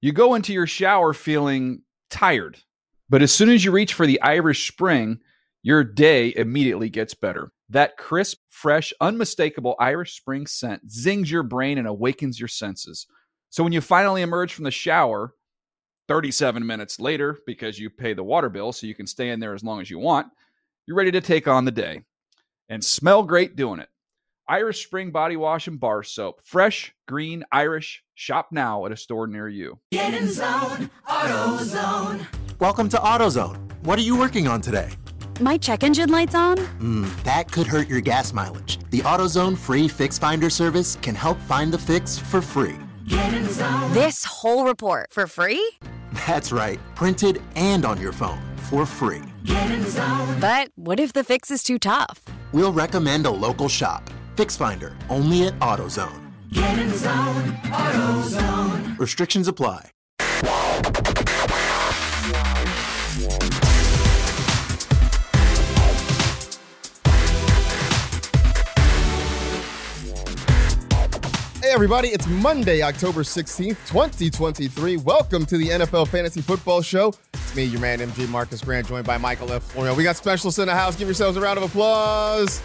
You go into your shower feeling tired, but as soon as you reach for the Irish Spring, your day immediately gets better. That crisp, fresh, unmistakable Irish Spring scent zings your brain and awakens your senses. So when you finally emerge from the shower 37 minutes later, because you pay the water bill so you can stay in there as long as you want, you're ready to take on the day and smell great doing it. Irish Spring Body Wash and Bar Soap. Fresh, green, Irish. Shop now at a store near you. Get in zone, AutoZone. Welcome to AutoZone. What are you working on today? My check engine light's on? That could hurt your gas mileage. The AutoZone free Fix Finder service can help find the fix for free. Get in zone. This whole report for free? That's right, printed and on your phone for free. Get in zone. But what if the fix is too tough? We'll recommend a local shop. Fix Finder, only at AutoZone. Get in zone, AutoZone. Restrictions apply. Hey everybody, it's Monday, October 16th, 2023. Welcome to the NFL Fantasy Football Show. It's me, your man, MJ Marcus Grant, joined by Michael F. Florio. We got specialists in the house. Give yourselves a round of applause.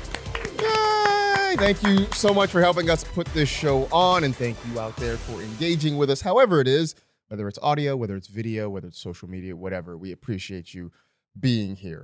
Yay! Thank you so much for helping us put this show on, and thank you out there for engaging with us, however it is, whether it's audio, whether it's video, whether it's social media, whatever. We appreciate you being here.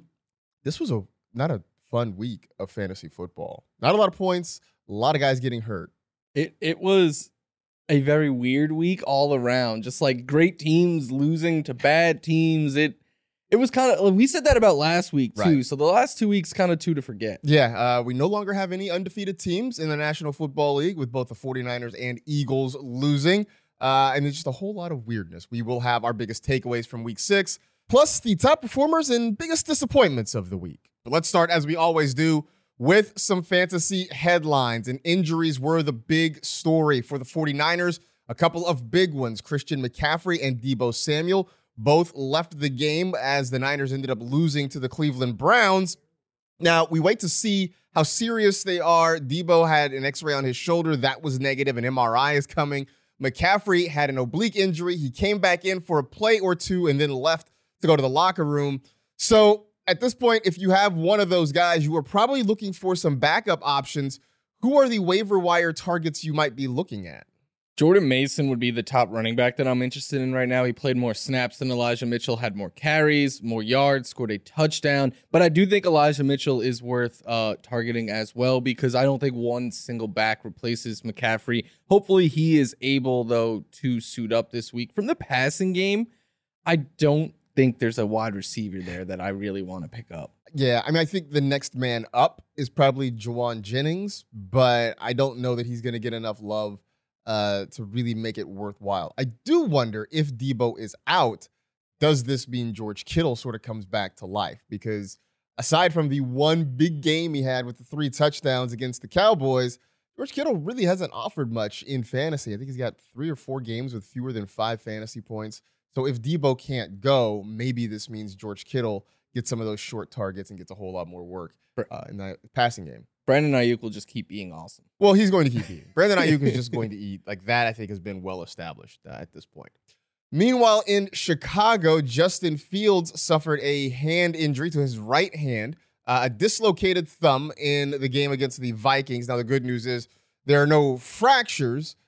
This was not a fun week of fantasy football. Not a lot of points, a lot of guys getting hurt. It was a very weird week all around. Just like great teams losing to bad teams. It was kind of, we said that about last week too. Right. So the last 2 weeks kind of two to forget. Yeah, we no longer have any undefeated teams in the National Football League with both the 49ers and Eagles losing. And there's just a whole lot of weirdness. We will have our biggest takeaways from week 6, plus the top performers and biggest disappointments of the week. But let's start, as we always do, with some fantasy headlines. And injuries were the big story for the 49ers. A couple of big ones. Christian McCaffrey and Deebo Samuel both left the game as the Niners ended up losing to the Cleveland Browns. Now, we wait to see how serious they are. Deebo had an x-ray on his shoulder. That was negative. An MRI is coming. McCaffrey had an oblique injury. He came back in for a play or two and then left to go to the locker room. So at this point, if you have one of those guys, you are probably looking for some backup options. Who are the waiver wire targets you might be looking at? Jordan Mason would be the top running back that I'm interested in right now. He played more snaps than Elijah Mitchell, had more carries, more yards, scored a touchdown. But I do think Elijah Mitchell is worth targeting as well, because I don't think one single back replaces McCaffrey. Hopefully he is able, though, to suit up this week. From the passing game, I don't think there's a wide receiver there that I really want to pick up. Yeah, I mean, I think the next man up is probably Juwan Jennings, but I don't know that he's going to get enough love to really make it worthwhile. I do wonder if Deebo is out, does this mean George Kittle sort of comes back to life? Because aside from the one big game he had with the 3 touchdowns against the Cowboys, George Kittle really hasn't offered much in fantasy. I think he's got 3 or 4 games with fewer than 5 fantasy points. So if Deebo can't go, maybe this means George Kittle gets some of those short targets and gets a whole lot more work in that passing game. Brandon Ayuk will just keep being awesome. Well, he's going to keep eating. Brandon Ayuk is just going to eat. Like that, I think, has been well established at this point. Meanwhile, in Chicago, Justin Fields suffered a hand injury to his right hand, a dislocated thumb in the game against the Vikings. Now, the good news is there are no fractures.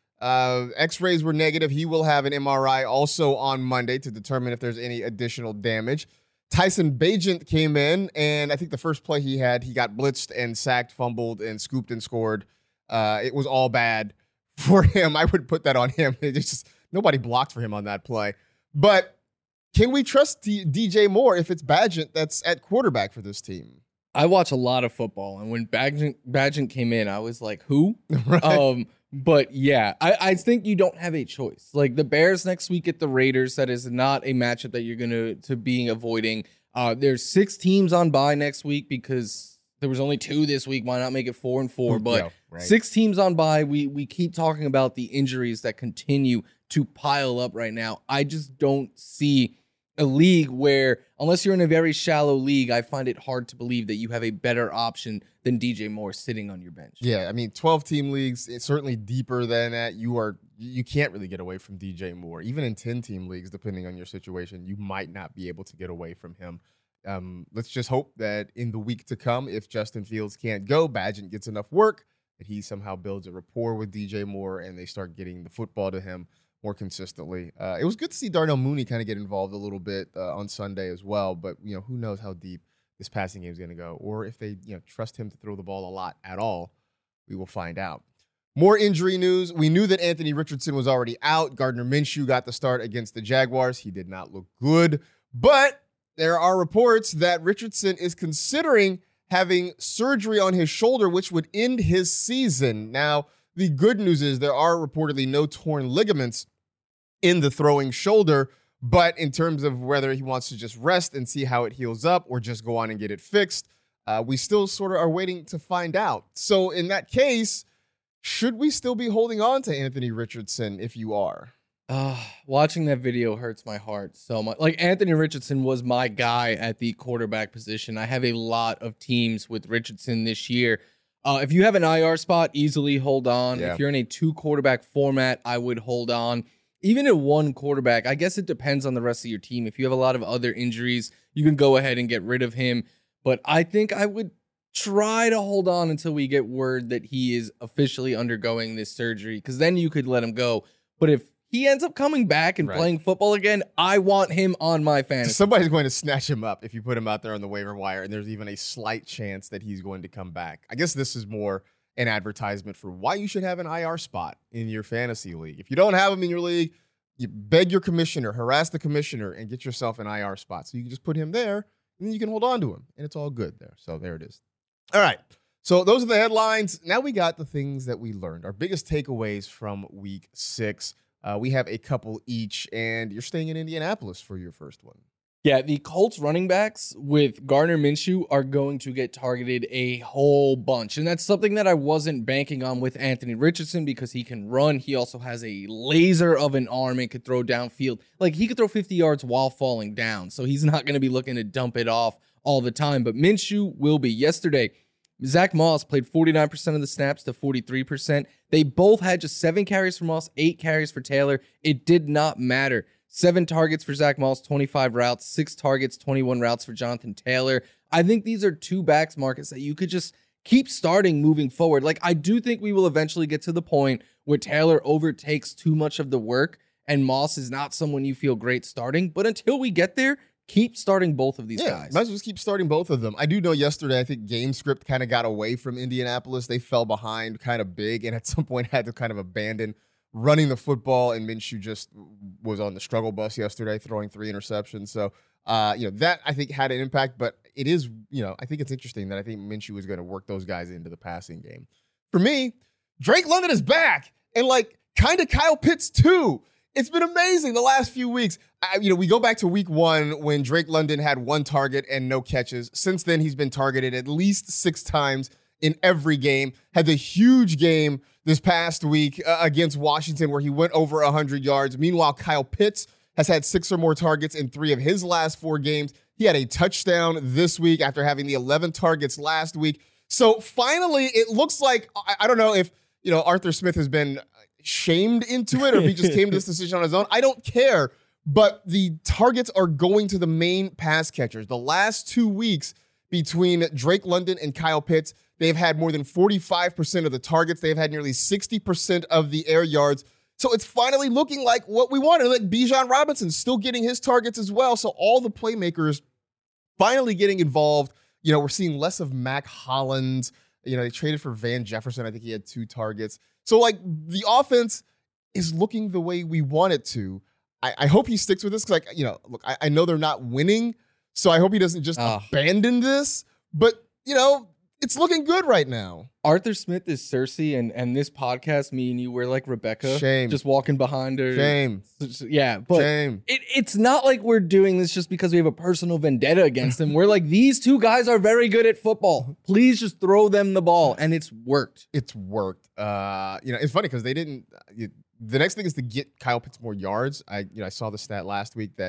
X-rays were negative. He will have an MRI also on Monday to determine if there's any additional damage. Tyson Bagent came in, and I think the first play he had, he got blitzed and sacked, fumbled, and scooped and scored. It was all bad for him. I would put that on him. It's just nobody blocked for him on that play. But can we trust DJ Moore if it's Bagent that's at quarterback for this team? I watch a lot of football, and when Bagent came in, I was like, who? Right. But yeah, I think you don't have a choice. Like the Bears next week at the Raiders, that is not a matchup that you're going to be avoiding. There's 6 teams on bye next week because there was only 2 this week. Why not make it 4 and 4? But Yeah, right. 6 teams on bye. We keep talking about the injuries that continue to pile up right now. I just don't see a league where, unless you're in a very shallow league, I find it hard to believe that you have a better option than DJ Moore sitting on your bench. Yeah, I mean, 12-team leagues, it's certainly deeper than that. You can't really get away from DJ Moore. Even in 10-team leagues, depending on your situation, you might not be able to get away from him. Let's just hope that in the week to come, if Justin Fields can't go, Bagent gets enough work, that he somehow builds a rapport with DJ Moore and they start getting the football to him more consistently. It was good to see Darnell Mooney kind of get involved a little bit on Sunday as well, but who knows how deep this passing game is going to go, or if they trust him to throw the ball a lot at all. We will find out. More injury news. We knew that Anthony Richardson was already out. Gardner Minshew got the start against the Jaguars. He did not look good, but there are reports that Richardson is considering having surgery on his shoulder, which would end his season. Now, the good news is there are reportedly no torn ligaments in the throwing shoulder, but in terms of whether he wants to just rest and see how it heals up or just go on and get it fixed, we still sort of are waiting to find out. So in that case, should we still be holding on to Anthony Richardson if you are? Watching that video hurts my heart so much. Like, Anthony Richardson was my guy at the quarterback position. I have a lot of teams with Richardson this year. If you have an IR spot, easily hold on. Yeah. If you're in a 2-quarterback format, I would hold on. Even at 1 quarterback, I guess it depends on the rest of your team. If you have a lot of other injuries, you can go ahead and get rid of him. But I think I would try to hold on until we get word that he is officially undergoing this surgery, because then you could let him go. But if he ends up coming back and playing football again, I want him on my fantasy. Somebody's going to snatch him up if you put him out there on the waiver wire, and there's even a slight chance that he's going to come back. I guess this is more an advertisement for why you should have an IR spot in your fantasy league. If you don't have him in your league, you beg your commissioner, harass the commissioner, and get yourself an IR spot. So you can just put him there, and then you can hold on to him, and it's all good there. So there it is. All right. So those are the headlines. Now we got the things that we learned, our biggest takeaways from week 6. We have a couple each, and you're staying in Indianapolis for your first one. Yeah, the Colts running backs with Gardner Minshew are going to get targeted a whole bunch. And that's something that I wasn't banking on with Anthony Richardson, because he can run. He also has a laser of an arm and could throw downfield. Like, he could throw 50 yards while falling down. So he's not going to be looking to dump it off all the time. But Minshew will be. Yesterday, Zach Moss played 49% of the snaps to 43%. They both had just 7 carries for Moss, 8 carries for Taylor. It did not matter. 7 targets for Zach Moss, 25 routes, 6 targets, 21 routes for Jonathan Taylor. I think these are 2 backs, Marcus, that you could just keep starting moving forward. Like, I do think we will eventually get to the point where Taylor overtakes too much of the work and Moss is not someone you feel great starting. But until we get there, keep starting both of these guys. Might as well just keep starting both of them. I do know yesterday, I think Game Script kind of got away from Indianapolis. They fell behind kind of big and at some point had to kind of abandon running the football, and Minshew just was on the struggle bus yesterday, throwing 3 interceptions. So, that I think had an impact, but it is, I think it's interesting that I think Minshew is going to work those guys into the passing game. For me, Drake London is back, and kind of Kyle Pitts too. It's been amazing the last few weeks. We go back to week 1 when Drake London had 1 target and no catches. Since then, he's been targeted at least 6 times in every game. Had the huge game this past week against Washington where he went over 100 yards. Meanwhile, Kyle Pitts has had 6 or more targets in 3 of his last 4 games. He had a touchdown this week after having the 11 targets last week. So finally, it looks like, I don't know if, Arthur Smith has been shamed into it or if he just came to this decision on his own. I don't care. But the targets are going to the main pass catchers. The last 2 weeks between Drake London and Kyle Pitts, they've had more than 45% of the targets. They've had nearly 60% of the air yards. So it's finally looking like what we wanted. Like Bijan Robinson still getting his targets as well. So all the playmakers finally getting involved. We're seeing less of Mac Hollins. They traded for Van Jefferson. I think he had 2 targets. So the offense is looking the way we want it to. I hope he sticks with this because, look, I know they're not winning. So I hope he doesn't just abandon this. But, it's looking good right now. Arthur Smith is Cersei, and this podcast, me and you, we're like Rebecca. Shame. Just walking behind her. Shame. Yeah, but Shame. It's not like we're doing this just because we have a personal vendetta against them. We're like, these 2 guys are very good at football. Please just throw them the ball, and it's worked. It's worked. It's funny because they didn't. The next thing is to get Kyle Pitts more yards. I saw the stat last week that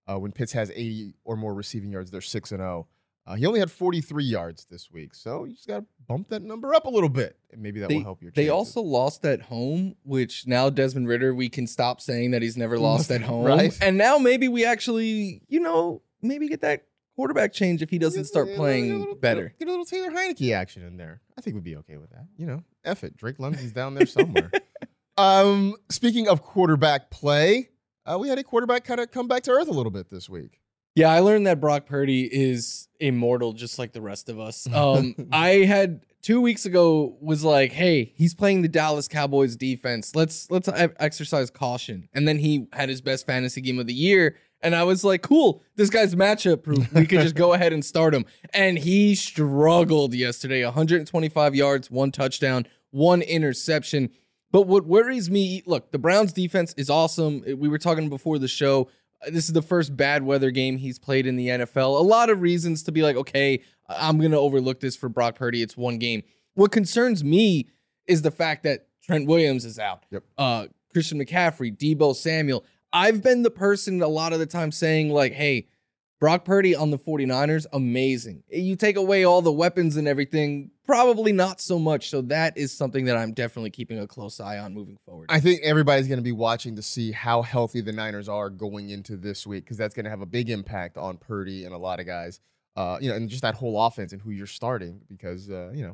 When Pitts has 80 or more receiving yards, they're 6-0. He only had 43 yards this week, so you just got to bump that number up a little bit, and maybe that will help your chances. They also lost at home, which now Desmond Ridder, we can stop saying that he's never lost at home. Right. And now maybe we actually, maybe get that quarterback change if he doesn't start playing better. Get a little Taylor Heineke action in there. I think we'd be okay with that. F it. Drake London's down there somewhere. Speaking of quarterback play, we had a quarterback kind of come back to earth a little bit this week. Yeah, I learned that Brock Purdy is immortal just like the rest of us. I had 2 weeks ago was like, hey, he's playing the Dallas Cowboys defense. Let's exercise caution. And then he had his best fantasy game of the year. And I was like, cool, this guy's matchup proof. We could just go ahead and start him. And he struggled yesterday. 125 yards, 1 touchdown, 1 interception. But what worries me, look, the Browns defense is awesome. We were talking before the show. This is the first bad weather game he's played in the NFL. A lot of reasons to be like, okay, I'm going to overlook this for Brock Purdy. It's 1 game. What concerns me is the fact that Trent Williams is out. Yep. Christian McCaffrey, Deebo Samuel. I've been the person a lot of the time saying like, hey, Brock Purdy on the 49ers, amazing. You take away all the weapons and everything, probably not so much. So that is something that I'm definitely keeping a close eye on moving forward. I think everybody's going to be watching to see how healthy the Niners are going into this week, because that's going to have a big impact on Purdy and a lot of guys, and just that whole offense and who you're starting, because,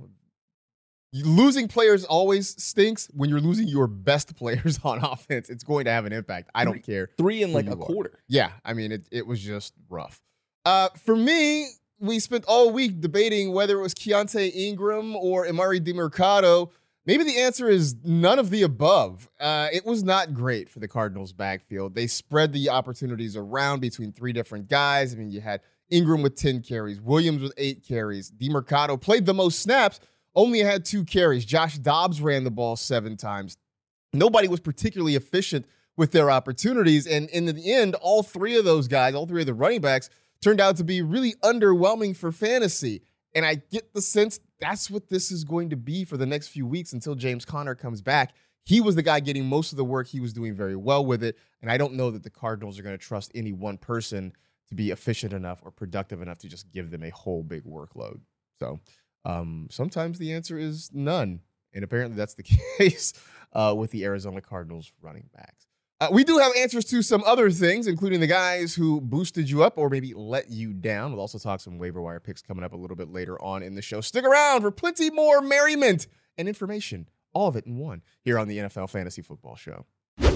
losing players always stinks. When you're losing your best players on offense, it's going to have an impact. I don't care. 3 in like a quarter. Yeah, I mean, it was just rough. For me, we spent all week debating whether it was Keontae Ingram or Emari Demercado. Maybe the answer is none of the above. It was not great for the Cardinals' backfield. They spread the opportunities around between 3 different guys. I mean, you had Ingram with 10 carries, Williams with 8 carries. Demercado played the most snaps, only had 2 carries. Josh Dobbs ran the ball 7 times. Nobody was particularly efficient with their opportunities. And in the end, all 3 of those guys, all 3 of the running backs, turned out to be really underwhelming for fantasy. And I get the sense that's what this is going to be for the next few weeks until James Conner comes back. He was the guy getting most of the work. He was doing very well with it. And I don't know that the Cardinals are going to trust any one person to be efficient enough or productive enough to just give them a whole big workload. So sometimes the answer is none. And apparently that's the case with the Arizona Cardinals running backs. We do have answers to some other things, including the guys who boosted you up or maybe let you down. We'll also talk some waiver wire picks coming up a little bit later on in the show. Stick around for plenty more merriment and information, all of it in one, here on the NFL Fantasy Football Show.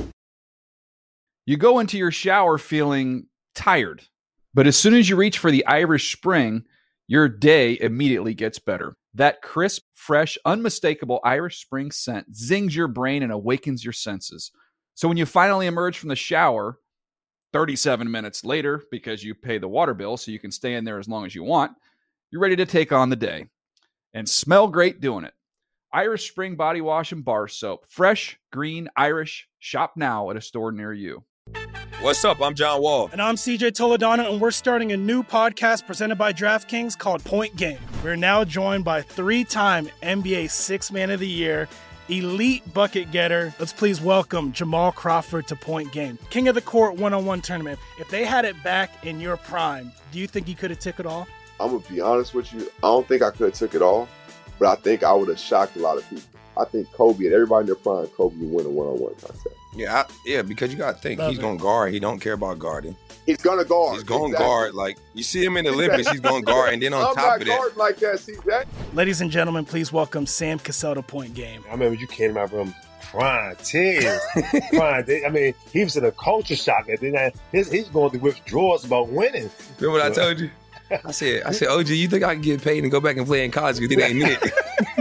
You go into your shower feeling tired, but as soon as you reach for the Irish Spring, your day immediately gets better. That crisp, fresh, unmistakable Irish Spring scent zings your brain and awakens your senses. So when you finally emerge from the shower 37 minutes later, because you pay the water bill so you can stay in there as long as you want, you're ready to take on the day and smell great doing it. Irish Spring Body Wash and Bar Soap. Fresh, green, Irish. Shop now at a store near you. What's up? I'm John Wall. And I'm CJ Toledano, and we're starting a new podcast presented by DraftKings called Point Game. We're now joined by 3-time NBA Sixth Man of the Year, elite bucket getter. Let's please welcome Jamal Crawford to Point Game. King of the Court one-on-one tournament. If they had it back in your prime, do you think you could have took it all? I'm going to be honest with you. I don't think I could have took it all, but I think I would have shocked a lot of people. I think Kobe and everybody in their prime, Kobe would win a one-on-one contest. Yeah, because you got to think. He's going to guard. He don't care about guarding. He's going to guard. He's going to guard. Like, you see him in the Olympics, he's going to guard. And then on top of that. I'm not guarding like that, CJ. Ladies and gentlemen, please welcome Sam Cassell to Point Game. I remember you came out from prime 10. I mean, he was in a culture shock. And then he's going through withdrawals about winning. Remember what I told you? I said, OG, you think I can get paid and go back and play in college because it ain't it?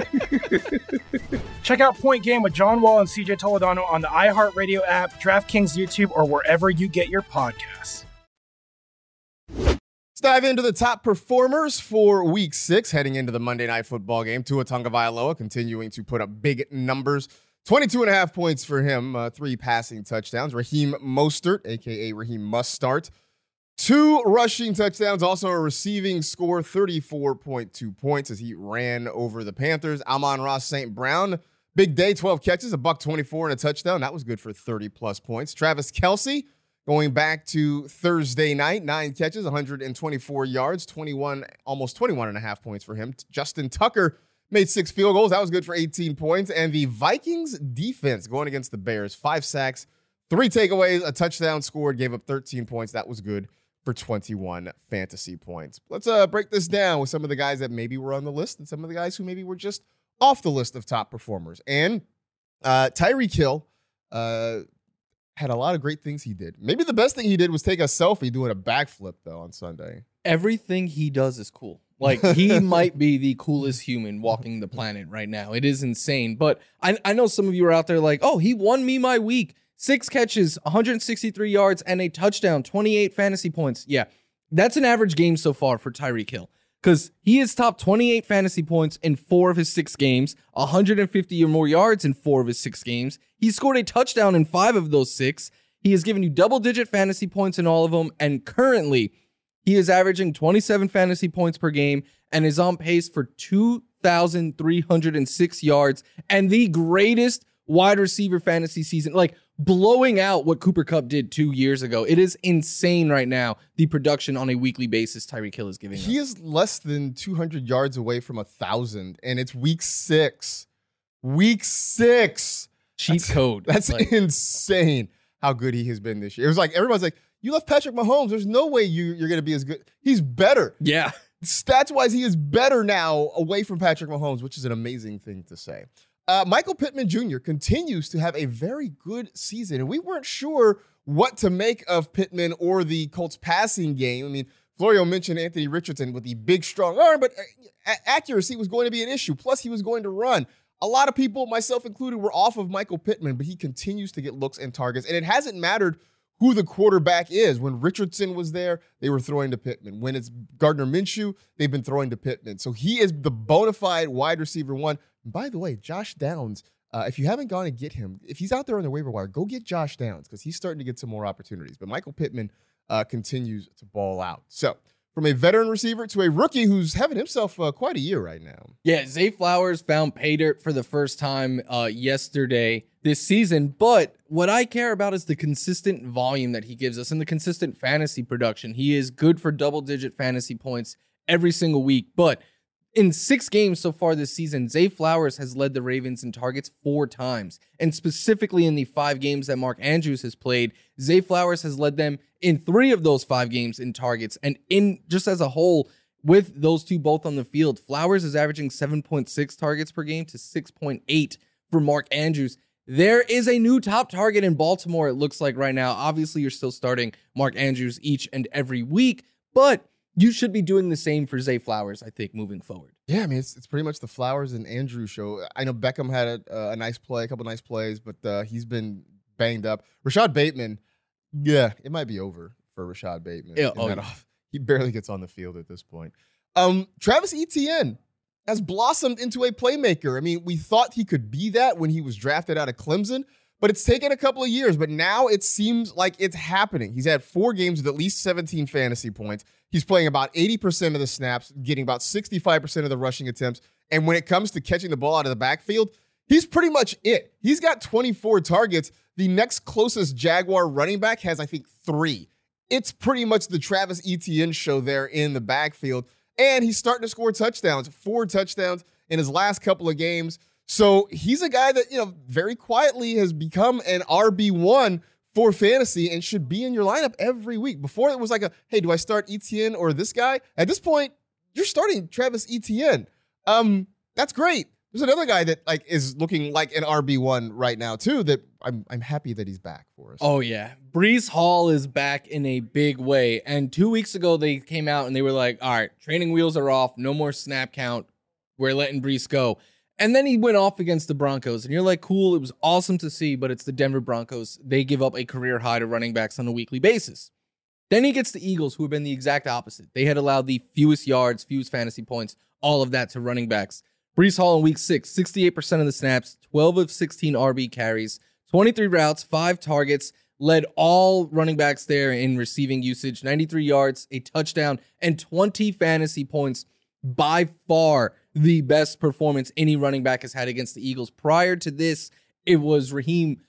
Check out Point Game with John Wall and CJ Toledano on the iHeartRadio app, DraftKings YouTube, or wherever you get your podcasts. Let's dive into the top performers for Week 6, heading into the Monday Night Football game. Tua Tagovailoa continuing to put up big numbers. 22.5 points for him, 3 passing touchdowns. Raheem Mostert, a.k.a. Raheem Must Start, 2 rushing touchdowns, also a receiving score, 34.2 points as he ran over the Panthers. Amon-Ra St. Brown, big day, 12 catches, $124 and a touchdown. That was good for 30-plus points. Travis Kelce Going back to Thursday night, 9 catches, 124 yards, almost 21 and a half points for him. Justin Tucker made 6 field goals. That was good for 18 points. And the Vikings defense going against the Bears, 5 sacks, 3 takeaways, a touchdown scored, gave up 13 points. That was good for 21 fantasy points. Let's break this down with some of the guys that maybe were on the list and some of the guys who maybe were just off the list of top performers. And Tyreek Hill had a lot of great things he did. Maybe the best thing he did was take a selfie doing a backflip, though, on Sunday. Everything he does is cool. Like, he might be the coolest human walking the planet right now. It is insane. But I know some of you are out there like, oh, he won me my week. 6 catches, 163 yards, and a touchdown, 28 fantasy points. Yeah, that's an average game so far for Tyreek Hill, because he has topped 28 fantasy points in 4 of his 6 games, 150 or more yards in 4 of his 6 games. He scored a touchdown in 5 of those 6. He has given you double-digit fantasy points in all of them, and currently he is averaging 27 fantasy points per game and is on pace for 2,306 yards and the greatest wide receiver fantasy season, like blowing out what Cooper Kupp did 2 years ago. It is insane right now, the production on a weekly basis Tyreek Hill is giving us. He is less than 200 yards away from 1,000, and it's week 6. Week 6. Cheat code. That's insane how good he has been this year. It was like, everyone's like, you left Patrick Mahomes. There's no way you're going to be as good. He's better. Yeah. Stats-wise, he is better now away from Patrick Mahomes, which is an amazing thing to say. Michael Pittman Jr. continues to have a very good season, and we weren't sure what to make of Pittman or the Colts passing game. I mean, Florio mentioned Anthony Richardson with the big, strong arm, but accuracy was going to be an issue. Plus, he was going to run. A lot of people, myself included, were off of Michael Pittman, but he continues to get looks and targets, and it hasn't mattered who the quarterback is. When Richardson was there, they were throwing to Pittman. When it's Gardner Minshew, they've been throwing to Pittman. So he is the bona fide wide receiver 1. By the way, Josh Downs, if you haven't gone and get him, if he's out there on the waiver wire, go get Josh Downs because he's starting to get some more opportunities. But Michael Pittman continues to ball out. So from a veteran receiver to a rookie who's having himself quite a year right now. Yeah, Zay Flowers found pay dirt for the first time yesterday this season. But what I care about is the consistent volume that he gives us and the consistent fantasy production. He is good for double-digit fantasy points every single week. But in 6 games so far this season, Zay Flowers has led the Ravens in targets 4 times. And specifically in the 5 games that Mark Andrews has played, Zay Flowers has led them in 3 of those 5 games in targets. And in just as a whole, with those two both on the field, Flowers is averaging 7.6 targets per game to 6.8 for Mark Andrews. There is a new top target in Baltimore, it looks like right now. Obviously, you're still starting Mark Andrews each and every week, but you should be doing the same for Zay Flowers, I think, moving forward. Yeah, I mean, it's pretty much the Flowers and Andrews show. I know Beckham had a nice play, a couple nice plays, but he's been banged up. Rashad Bateman, yeah, it might be over for Rashad Bateman. Yeah, he barely gets on the field at this point. Travis Etienne has blossomed into a playmaker. I mean, we thought he could be that when he was drafted out of Clemson, but it's taken a couple of years. But now it seems like it's happening. He's had 4 games with at least 17 fantasy points. He's playing about 80% of the snaps, getting about 65% of the rushing attempts. And when it comes to catching the ball out of the backfield, he's pretty much it. He's got 24 targets. The next closest Jaguar running back has, I think, 3. It's pretty much the Travis Etienne show there in the backfield. And he's starting to score touchdowns, 4 touchdowns in his last couple of games. So he's a guy that, very quietly has become an RB1 for fantasy and should be in your lineup every week. Before it was like hey, do I start Etienne or this guy? At this point, you're starting Travis Etienne. That's great. There's another guy that is looking like an RB1 right now too that I'm happy that he's back for us. Oh yeah. Breece Hall is back in a big way. And 2 weeks ago they came out and they were like, all right, training wheels are off, no more snap count. We're letting Breece go. And then he went off against the Broncos and you're like, cool, it was awesome to see, but it's the Denver Broncos. They give up a career high to running backs on a weekly basis. Then he gets the Eagles, who have been the exact opposite. They had allowed the fewest yards, fewest fantasy points, all of that to running backs. Breece Hall in week 6, 68% of the snaps, 12 of 16 RB carries, 23 routes, 5 targets, led all running backs there in receiving usage, 93 yards, a touchdown, and 20 fantasy points. By far the best performance any running back has had against the Eagles. Prior to this, it was Raheem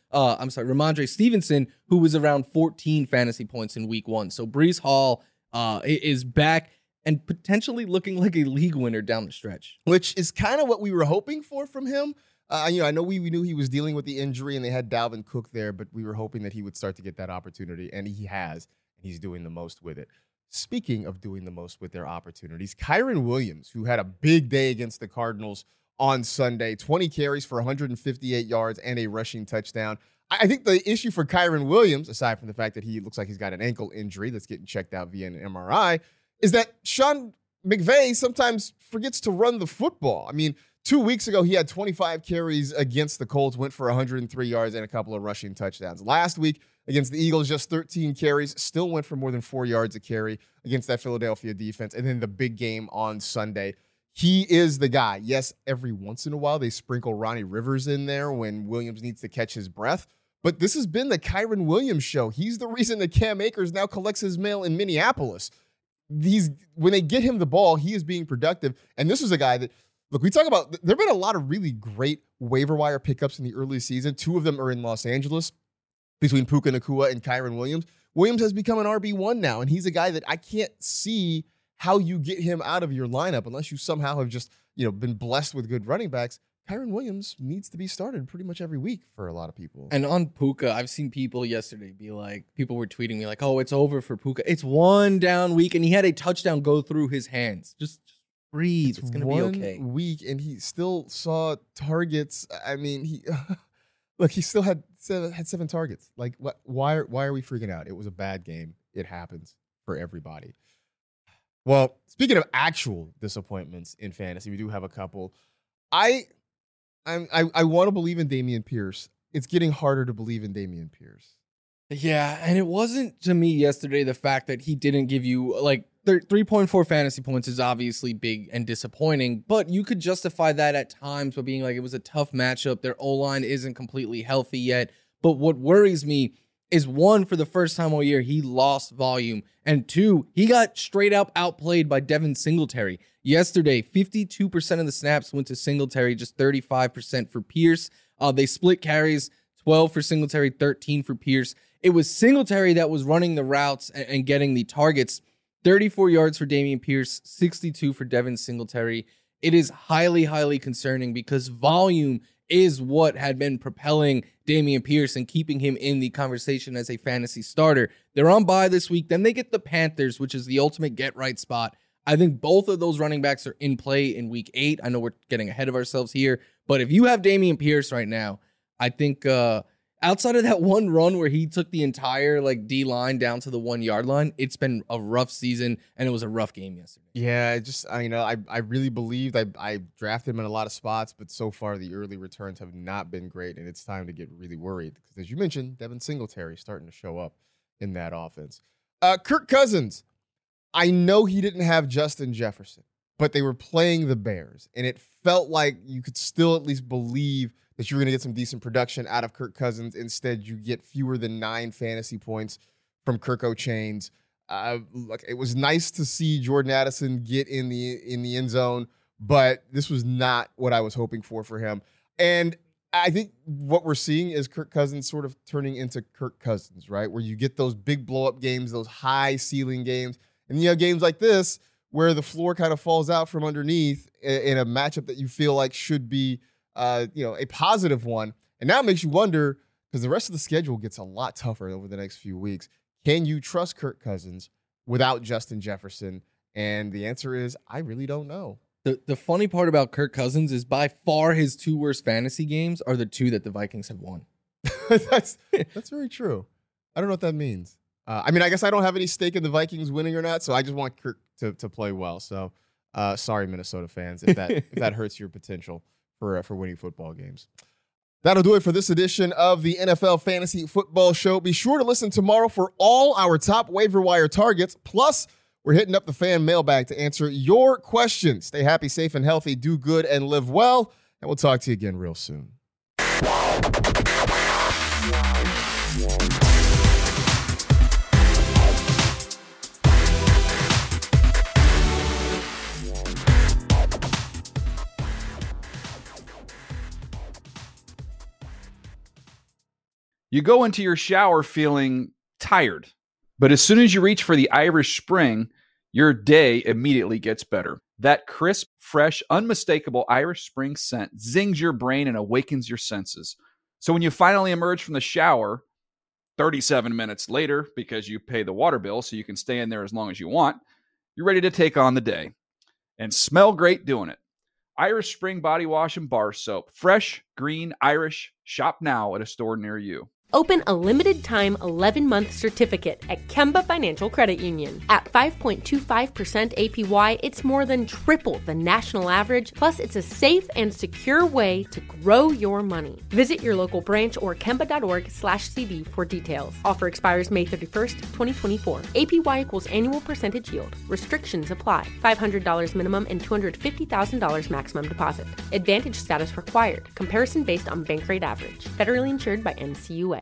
Ramondre Stevenson, who was around 14 fantasy points in week 1. So Breece Hall is back and potentially looking like a league winner down the stretch. Which is kind of what we were hoping for from him. I know we knew he was dealing with the injury and they had Dalvin Cook there, but we were hoping that he would start to get that opportunity, and he has, and he's doing the most with it. Speaking of doing the most with their opportunities, Kyren Williams, who had a big day against the Cardinals on Sunday, 20 carries for 158 yards and a rushing touchdown. I think the issue for Kyren Williams, aside from the fact that he looks like he's got an ankle injury that's getting checked out via an MRI, is that Sean McVay sometimes forgets to run the football. I mean, 2 weeks ago, he had 25 carries against the Colts, went for 103 yards and a couple of rushing touchdowns. Last week against the Eagles, just 13 carries, still went for more than 4 yards a carry against that Philadelphia defense. And then the big game on Sunday, he is the guy. Yes, every once in a while, they sprinkle Ronnie Rivers in there when Williams needs to catch his breath. But this has been the Kyren Williams show. He's the reason that Cam Akers now collects his mail in Minneapolis. When they get him the ball, he is being productive. And this is a guy that, look, we talk about, there have been a lot of really great waiver wire pickups in the early season. 2 of them are in Los Angeles between Puka Nacua and Kyren Williams. Williams has become an RB1 now, and he's a guy that I can't see how you get him out of your lineup unless you somehow have just, been blessed with good running backs. Kyren Williams needs to be started pretty much every week for a lot of people. And on Puka, I've seen people yesterday people were tweeting me like, oh, it's over for Puka. It's one down week, and he had a touchdown go through his hands. Just breathe. It's going to be okay. 1 week, and he still saw targets. I mean, he still had 7 targets. Like, what? Why are we freaking out? It was a bad game. It happens for everybody. Well, speaking of actual disappointments in fantasy, we do have a couple. I want to believe in Dameon Pierce. It's getting harder to believe in Dameon Pierce. Yeah, and it wasn't to me yesterday the fact that he didn't give you 3.4 fantasy points is obviously big and disappointing, but you could justify that at times by being like it was a tough matchup. Their O-line isn't completely healthy yet. But what worries me is, 1, for the first time all year, he lost volume, and 2, he got straight up outplayed by Devin Singletary. Yesterday, 52% of the snaps went to Singletary, just 35% for Pierce. They split carries, 12 for Singletary, 13 for Pierce. It was Singletary that was running the routes and getting the targets. 34 yards for Dameon Pierce, 62 for Devin Singletary. It is highly, highly concerning because volume is what had been propelling Dameon Pierce and keeping him in the conversation as a fantasy starter. They're on bye this week. Then they get the Panthers, which is the ultimate get-right spot. I think both of those running backs are in play in week 8. I know we're getting ahead of ourselves here, but if you have Dameon Pierce right now, I think outside of that one run where he took the entire D-line down to the 1-yard line, it's been a rough season, and it was a rough game yesterday. Yeah, I really believed I drafted him in a lot of spots, but so far the early returns have not been great, and it's time to get really worried because, as you mentioned, Devin Singletary starting to show up in that offense. Kirk Cousins, I know he didn't have Justin Jefferson, but they were playing the Bears, and it felt like you could still at least believe that you're going to get some decent production out of Kirk Cousins. Instead, you get fewer than 9 fantasy points from Kirk O'Chains. Look, it was nice to see Jordan Addison get in the end zone, but this was not what I was hoping for him. And I think what we're seeing is Kirk Cousins sort of turning into Kirk Cousins, right? Where you get those big blow-up games, those high ceiling games, and you have games like this where the floor kind of falls out from underneath in a matchup that you feel like should be a positive one. And now it makes you wonder, because the rest of the schedule gets a lot tougher over the next few weeks. Can you trust Kirk Cousins without Justin Jefferson? And the answer is, I really don't know. The funny part about Kirk Cousins is by far his 2 worst fantasy games are the 2 that the Vikings have won. That's very true. I don't know what that means. I guess I don't have any stake in the Vikings winning or not, so I just want Kirk to play well. So sorry, Minnesota fans, if that hurts your potential for winning football games. That'll do it for this edition of the NFL Fantasy Football Show. Be sure to listen tomorrow for all our top waiver wire targets. Plus, we're hitting up the fan mailbag to answer your questions. Stay happy, safe, and healthy. Do good and live well. And we'll talk to you again real soon. You go into your shower feeling tired, but as soon as you reach for the Irish Spring, your day immediately gets better. That crisp, fresh, unmistakable Irish Spring scent zings your brain and awakens your senses. So when you finally emerge from the shower 37 minutes later, because you pay the water bill so you can stay in there as long as you want, you're ready to take on the day and smell great doing it. Irish Spring Body Wash and Bar Soap. Fresh, green, Irish. Shop now at a store near you. Open a limited-time 11-month certificate at Kemba Financial Credit Union. At 5.25% APY, it's more than triple the national average, plus it's a safe and secure way to grow your money. Visit your local branch or kemba.org/CD for details. Offer expires May 31st, 2024. APY equals annual percentage yield. Restrictions apply. $500 minimum and $250,000 maximum deposit. Advantage status required. Comparison based on bank rate average. Federally insured by NCUA.